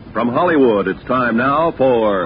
From Hollywood, it's time now for...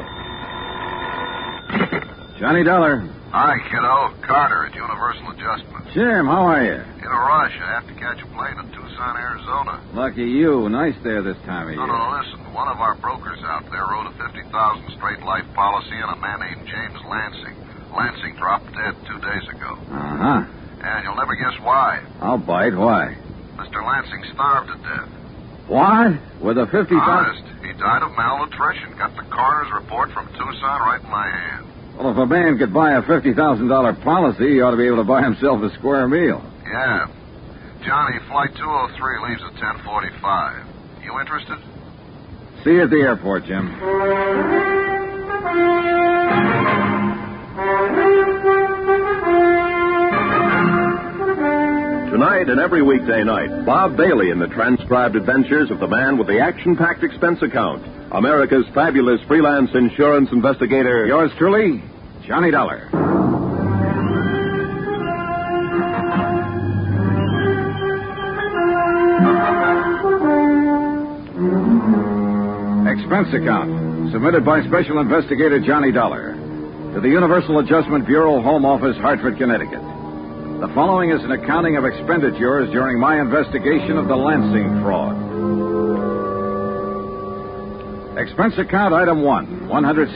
Johnny Dollar. Hi, kiddo. Carter at Universal Adjustment. Jim, how are you? In a rush. I have to catch a plane in Tucson, Arizona. Lucky you. Nice there this time of year. No, listen. One of our brokers out there wrote a $50,000 straight life policy on a man named James Lansing. Lansing dropped dead 2 days ago. Uh-huh. And you'll never guess why. I'll bite. Why? Mr. Lansing starved to death. What? With a 50,000... Honest. He died of malnutrition. Got the coroner's report from Tucson right in my hand. Well, if a man could buy a $50,000 policy, he ought to be able to buy himself a square meal. Yeah. Johnny, Flight 203 leaves at 10:45. You interested? See you at the airport, Jim. Tonight and every weekday night, Bob Bailey in the transcribed adventures of the man with the action-packed expense account, America's fabulous freelance insurance investigator. Yours truly, Johnny Dollar. Expense account, submitted by Special Investigator Johnny Dollar to the Universal Adjustment Bureau, Home Office, Hartford, Connecticut. The following is an accounting of expenditures during my investigation of the Lansing fraud. Expense account item 1,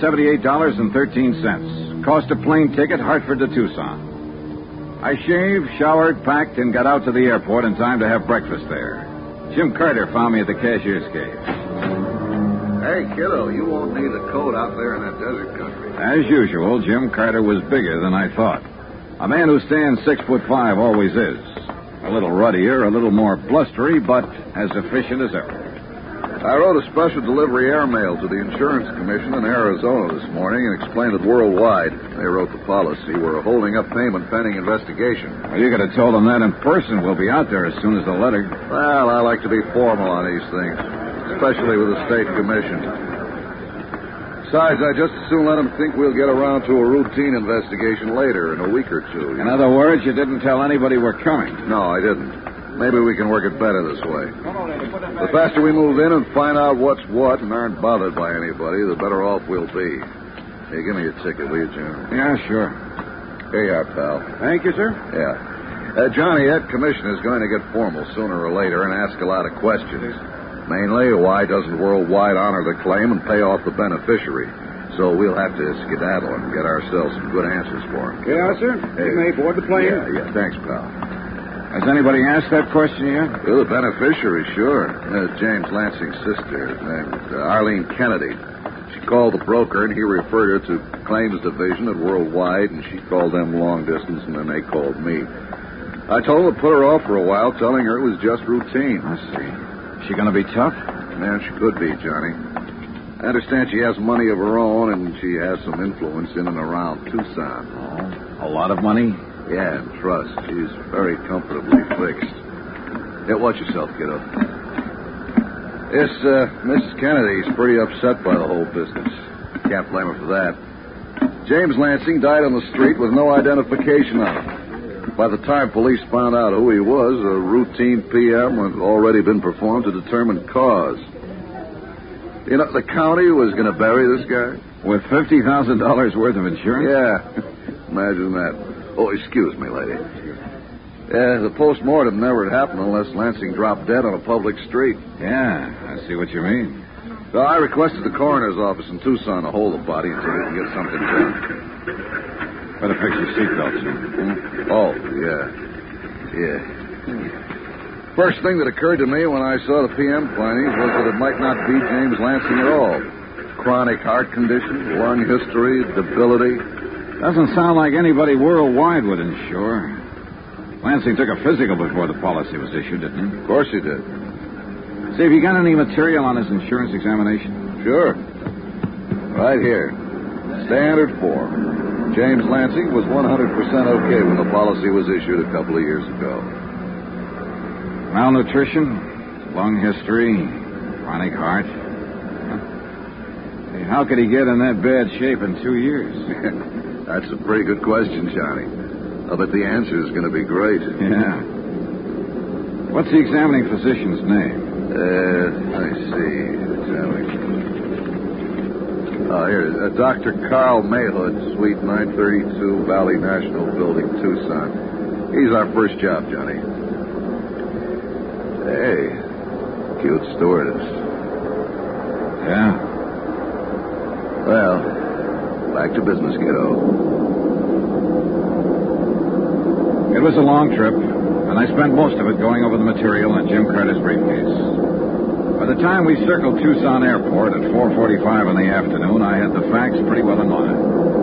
$178.13. Cost a plane ticket, Hartford to Tucson. I shaved, showered, packed, and got out to the airport in time to have breakfast there. Jim Carter found me at the cashier's cage. Hey, kiddo, you won't need a coat out there in that desert country. As usual, Jim Carter was bigger than I thought. A man who stands 6'5" always is. A little ruddier, a little more blustery, but as efficient as ever. I wrote a special delivery airmail to the Insurance Commission in Arizona this morning and explained that worldwide, they wrote the policy, we're holding up payment pending investigation. Well, you could have told them that in person. We'll be out there as soon as the letter. Well, I like to be formal on these things, especially with the State Commission. Besides, I just as soon let them think we'll get around to a routine investigation later in a week or two. In other words, you didn't tell anybody we're coming. No, I didn't. Maybe we can work it better this way. The faster we move in and find out what's what and aren't bothered by anybody, the better off we'll be. Hey, give me your ticket, will you, Jim? Yeah, sure. Here you are, pal. Thank you, sir. Yeah. Johnny, that commission is going to get formal sooner or later and ask a lot of questions. Mainly, why doesn't Worldwide honor the claim and pay off the beneficiary? So we'll have to skedaddle and get ourselves some good answers for him. Yeah, sir. Hey. You may board the plane. Yeah, thanks, pal. Has anybody asked that question yet? Well, the beneficiary, sure. James Lansing's sister, named Arlene Kennedy. She called the broker, and he referred her to Claims Division at Worldwide, and she called them long distance, and then they called me. I told her to put her off for a while, telling her it was just routine. I see. She going to be tough? Man, she could be, Johnny. I understand she has money of her own, and she has some influence in and around Tucson. Oh, a lot of money? Yeah, and trust. She's very comfortably fixed. Yeah, watch yourself, kiddo. This, Mrs. Kennedy's pretty upset by the whole business. Can't blame her for that. James Lansing died on the street with no identification on him. By the time police found out who he was, a routine PM had already been performed to determine cause. You know, the county was going to bury this guy. With $50,000 worth of insurance? Yeah, imagine that. Oh, excuse me, lady. Yeah, the post-mortem never happened unless Lansing dropped dead on a public street. Yeah, I see what you mean. So I requested the coroner's office in Tucson to hold the body until we can get something done. Better fix your seatbelt, sir. Oh, yeah. First thing that occurred to me when I saw the PM findings was that it might not be James Lansing at all. Chronic heart condition, lung history, debility. Doesn't sound like anybody worldwide would insure. Lansing took a physical before the policy was issued, didn't he? Of course he did. See, have you got any material on his insurance examination? Sure. Right here. Standard form. James Lansing was 100% okay when the policy was issued a couple of years ago. Malnutrition, lung history, chronic heart. Hey, how could he get in that bad shape in 2 years? That's a pretty good question, Johnny. I bet the answer is going to be great. Yeah. What's the examining physician's name? Let me see. Here, Dr. Carl Mayhood, Suite 932, Valley National Building, Tucson. He's our first job, Johnny. Hey, cute stewardess. Yeah? Well, back to business, kiddo. It was a long trip, and I spent most of it going over the material in Jim Carter's briefcase. By the time we circled Tucson Airport at 4:45 in the afternoon, I had the facts pretty well in mind.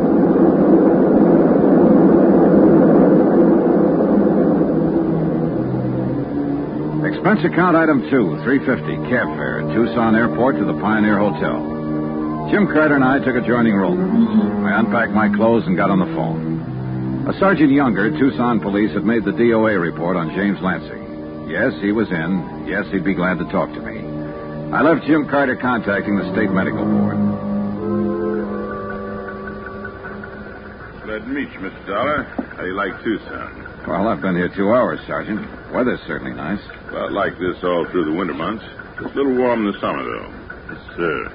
Expense account item 2, $350, cab fare, Tucson Airport to the Pioneer Hotel. Jim Carter and I took adjoining rooms. I unpacked my clothes and got on the phone. A Sergeant Younger, Tucson Police, had made the DOA report on James Lansing. Yes, he was in. Yes, he'd be glad to talk to me. I left Jim Carter contacting the State Medical Board. Glad to meet you, Mr. Dollar. How do you like Tucson? Well, I've been here 2 hours, Sergeant. Weather's certainly nice. About like this all through the winter months. Just a little warm in the summer, though. Yes, sir.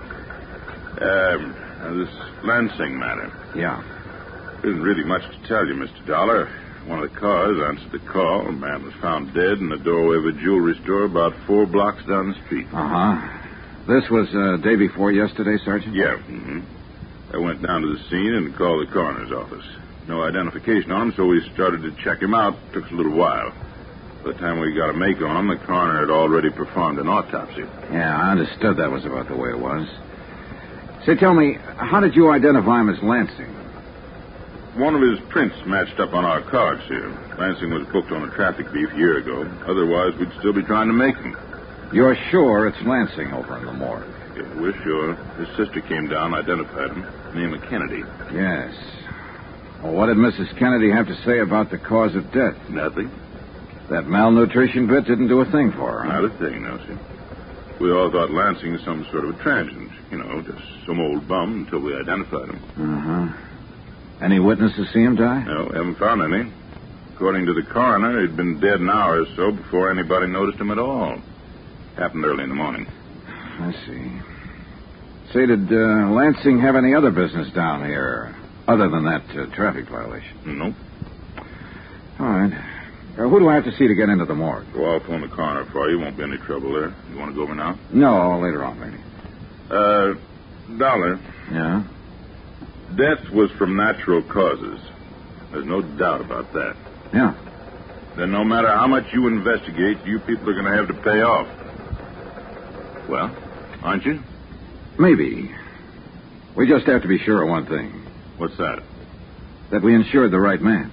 This Lansing matter. Yeah. There isn't really much to tell you, Mr. Dollar. One of the cars answered the call. A man was found dead in the doorway of a jewelry store about 4 blocks down the street. Uh-huh. This was day before yesterday, Sergeant? Yeah. Mm-hmm. I went down to the scene and called the coroner's office. No identification on him, so we started to check him out. Took us a little while. By the time we got a make on him, the coroner had already performed an autopsy. Yeah, I understood that was about the way it was. Say, tell me, how did you identify him as Lansing? One of his prints matched up on our cards here. Lansing was booked on a traffic beef a year ago. Otherwise, we'd still be trying to make him. You're sure it's Lansing over in the morgue? Yeah, we're sure. His sister came down, identified him. Name of Kennedy. Yes. Well, what did Mrs. Kennedy have to say about the cause of death? Nothing. That malnutrition bit didn't do a thing for her. Not a thing, no, sir. We all thought Lansing was some sort of a transient. You know, just some old bum until we identified him. Uh-huh. Any witnesses see him die? No, haven't found any. According to the coroner, he'd been dead an hour or so before anybody noticed him at all. Happened early in the morning. I see. Say, did Lansing have any other business down here other than that traffic violation? Nope. All right. Who do I have to see to get into the morgue? Go off on the corner for you. Won't be any trouble there. You want to go over now? No, later on, maybe. Dollar. Yeah? Death was from natural causes. There's no doubt about that. Yeah. Then no matter how much you investigate, you people are going to have to pay off. Well, aren't you? Maybe. We just have to be sure of one thing. What's that? That we insured the right man.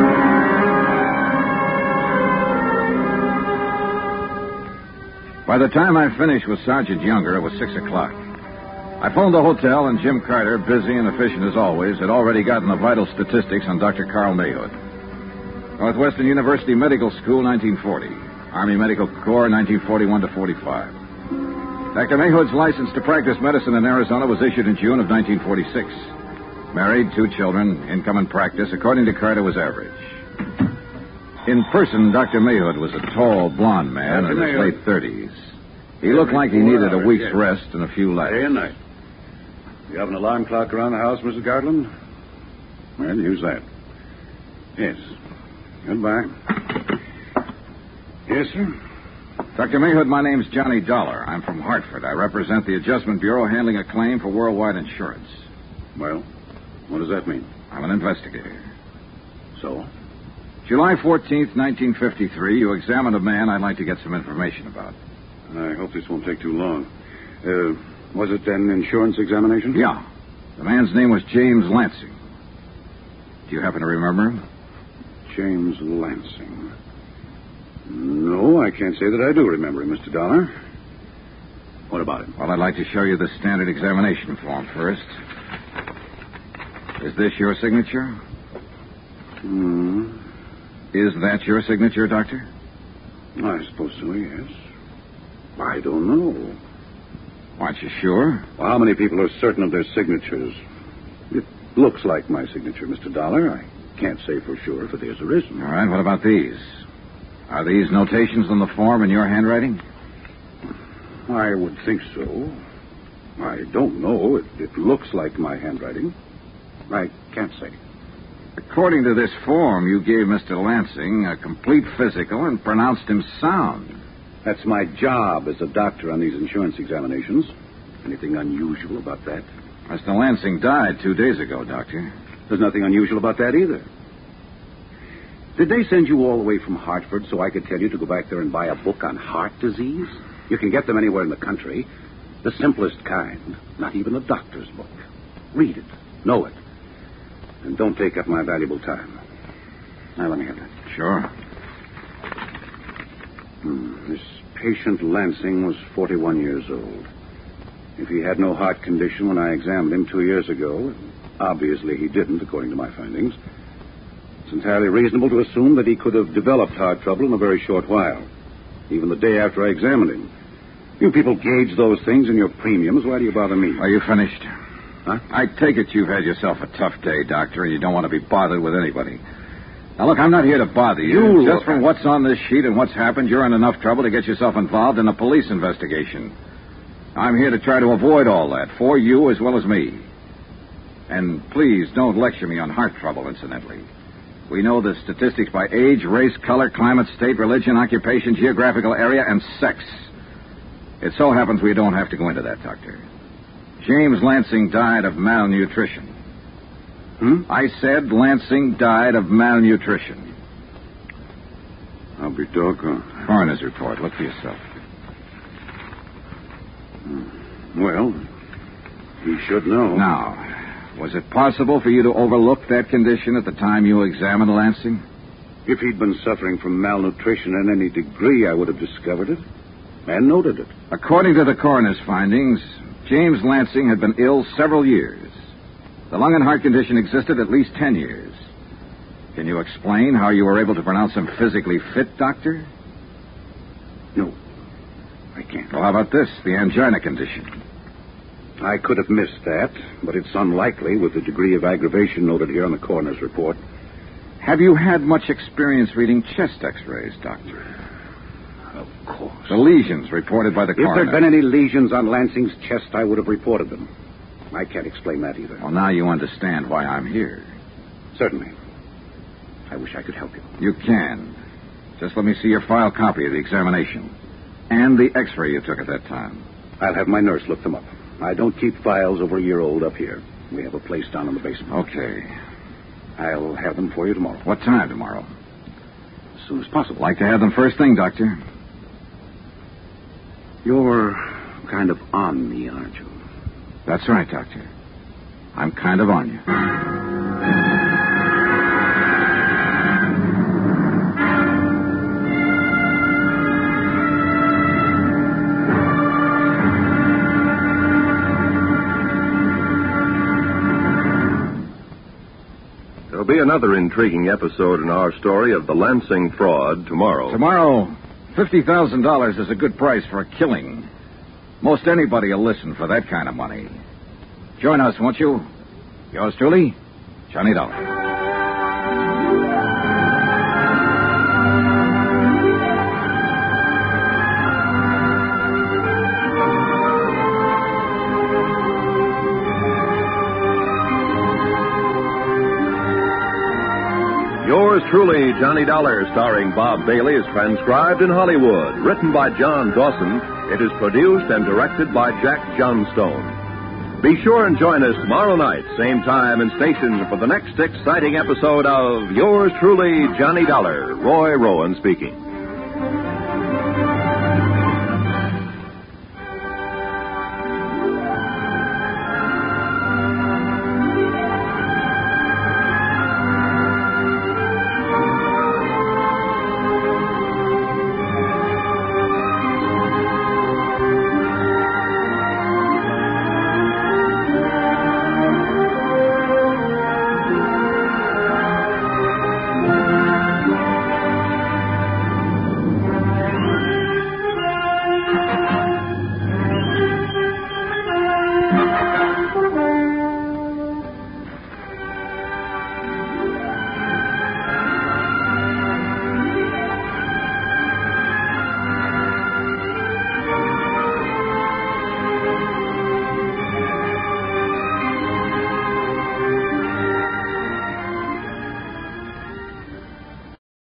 By the time I finished with Sergeant Younger, it was 6 o'clock. I phoned the hotel, and Jim Carter, busy and efficient as always, had already gotten the vital statistics on Dr. Carl Mayhood. Northwestern University Medical School, 1940. Army Medical Corps, 1941 to 45. Dr. Mayhood's license to practice medicine in Arizona was issued in June of 1946. Married, 2 children, income and practice, according to Carter, was average. In person, Dr. Mayhood was a tall, blond man in his late 30s. He looked like he needed a week's rest and a few laughs. Day and night. You have an alarm clock around the house, Mrs. Garland? Well, use that. Yes. Goodbye. Yes, sir? Dr. Mayhood, my name's Johnny Dollar. I'm from Hartford. I represent the Adjustment Bureau handling a claim for worldwide insurance. Well, what does that mean? I'm an investigator. So? July 14th, 1953, you examined a man I'd like to get some information about. I hope this won't take too long. Was it an insurance examination? Yeah. The man's name was James Lansing. Do you happen to remember him? James Lansing. No, I can't say that I do remember him, Mr. Dollar. What about him? Well, I'd like to show you the standard examination form first. Is this your signature? Is that your signature, Doctor? I suppose so, yes. I don't know. Aren't you sure? Well, how many people are certain of their signatures? It looks like my signature, Mr. Dollar. I can't say for sure if it is or isn't. All right, what about these? Are these notations on the form in your handwriting? I would think so. I don't know. It looks like my handwriting. I can't say. According to this form, you gave Mr. Lansing a complete physical and pronounced him sound. That's my job as a doctor on these insurance examinations. Anything unusual about that? Mr. Lansing died 2 days ago, Doctor. There's nothing unusual about that either. Did they send you all the way from Hartford so I could tell you to go back there and buy a book on heart disease? You can get them anywhere in the country. The simplest kind. Not even a doctor's book. Read it. Know it. And don't take up my valuable time. Now, let me have that. Sure. This patient Lansing was 41 years old. If he had no heart condition when I examined him 2 years ago, obviously he didn't, according to my findings, it's entirely reasonable to assume that he could have developed heart trouble in a very short while, even the day after I examined him. You people gauge those things in your premiums. Why do you bother me? Are you finished? Huh? I take it you've had yourself a tough day, Doctor, and you don't want to be bothered with anybody. Now, look, I'm not here to bother you. Just from what's on this sheet and what's happened, you're in enough trouble to get yourself involved in a police investigation. I'm here to try to avoid all that, for you as well as me. And please don't lecture me on heart trouble, incidentally. We know the statistics by age, race, color, climate, state, religion, occupation, geographical area, and sex. It so happens we don't have to go into that, Doctor. James Lansing died of malnutrition. I said Lansing died of malnutrition. I'll be doggone. Coroner's report. Look for yourself. Well, he should know. Now, was it possible for you to overlook that condition at the time you examined Lansing? If he'd been suffering from malnutrition in any degree, I would have discovered it and noted it. According to the coroner's findings, James Lansing had been ill several years. The lung and heart condition existed at least 10 years. Can you explain how you were able to pronounce him physically fit, Doctor? No, I can't. Well, how about this, the angina condition? I could have missed that, but it's unlikely with the degree of aggravation noted here on the coroner's report. Have you had much experience reading chest x-rays, Doctor? Of course. The lesions reported by the coroner. If there'd been any lesions on Lansing's chest, I would have reported them. I can't explain that either. Well, now you understand why I'm here. Certainly. I wish I could help you. You can. Just let me see your file copy of the examination. And the x-ray you took at that time. I'll have my nurse look them up. I don't keep files over a year old up here. We have a place down in the basement. Okay. I'll have them for you tomorrow. What time tomorrow? As soon as possible. Like to have them first thing, Doctor. You're kind of on me, aren't you? That's right, Doctor. I'm kind of on you. There'll be another intriguing episode in our story of the Lansing fraud tomorrow. Tomorrow, $50,000 is a good price for a killing. Most anybody will listen for that kind of money. Join us, won't you? Yours truly, Johnny Dollar. Yours truly, Johnny Dollar, starring Bob Bailey, is transcribed in Hollywood. Written by John Dawson, it is produced and directed by Jack Johnstone. Be sure and join us tomorrow night, same time and station, for the next exciting episode of Yours truly, Johnny Dollar. Roy Rowan speaking.